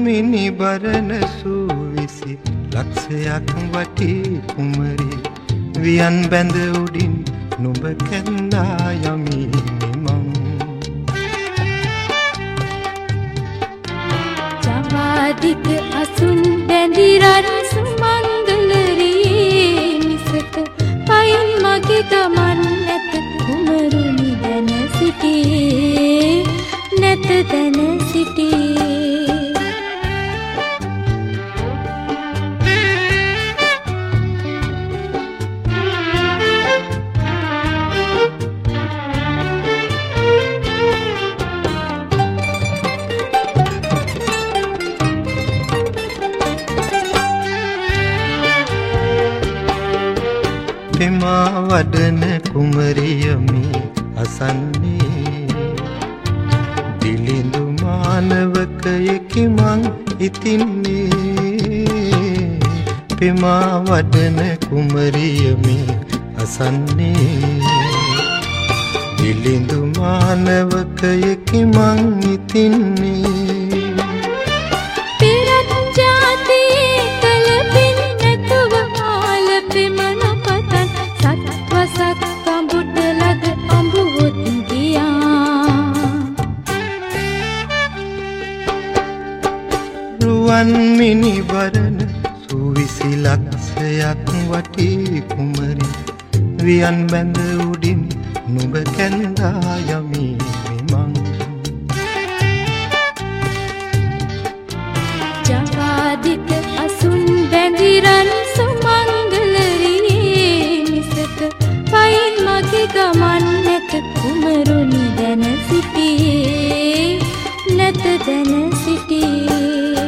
මිනිබරන සූවිසි ලක්ෂයක් වටි කුමරි වියන් බැඳ උඩින් නුඹ කැන්දා යමි මං ජවාදික අසුන් බැඳි රන් සුමංගලරියේ මිසක පයින් මගේ ගමන් නැත කුමරුනි දැන සිටියේ නැත දැන සිටියේ පෙමා වඩන කුමරියමි අසන්නේ දිලිඳු මානවකයෙකි මං ඉතින්නේ පෙමා වඩන කුමරියමි අසන්නේ දිලිඳු මානවකයෙකි මං ඉතින්නේ රුවන් මිනිබරන සූවිසි ලක්ෂයක් වටි කුමරි වියන් බැඳ උඩින් නුඹ කැන්දා යමි මං ජවාදික අසුන් බැඳි රන් සුමංගලරියේ මිසක පයින් මගේ ගමන් නැත කුමරුනි දැන සිටියේ නැත දැන සිටියේ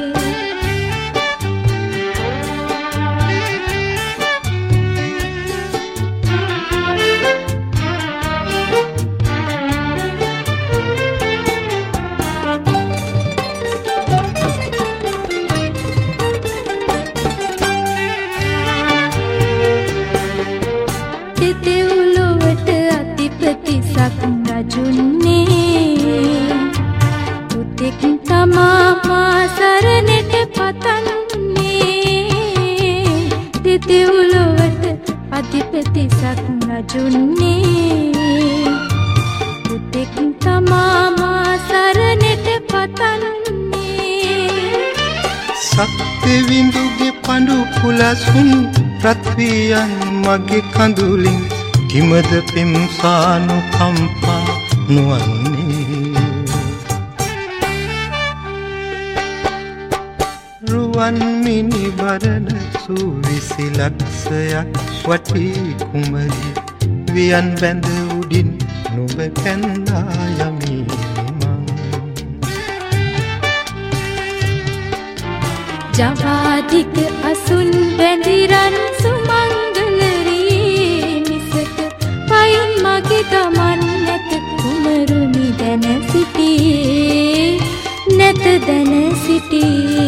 පුතෙක් තමා මා සරණට පතන්නේ දෙතිවුලොවට අධිපති සක්රජුන්නේ පුතෙක් තමා මා සරණට පතන්නේ සත්‍ය විඳුගේ පඳු පුලසුන් ප්‍රත්වියන් මගේ කඳුලින් කිමද පෙම්සානු කම්පා නුවන්නේ රුවන් මිනිබරන සූවිසි ලක්ෂයක් වටි කුමරි වියන් බැඳ උඩින් නුඹ කැන්දා යමි මං ජවාදික අසුන් බැඳි රන් සුමංගලරියේ මිසක පයින් මගේ ගමන් නැත කුමරුනි දැන සිටියේ නැත දැන සිටියේ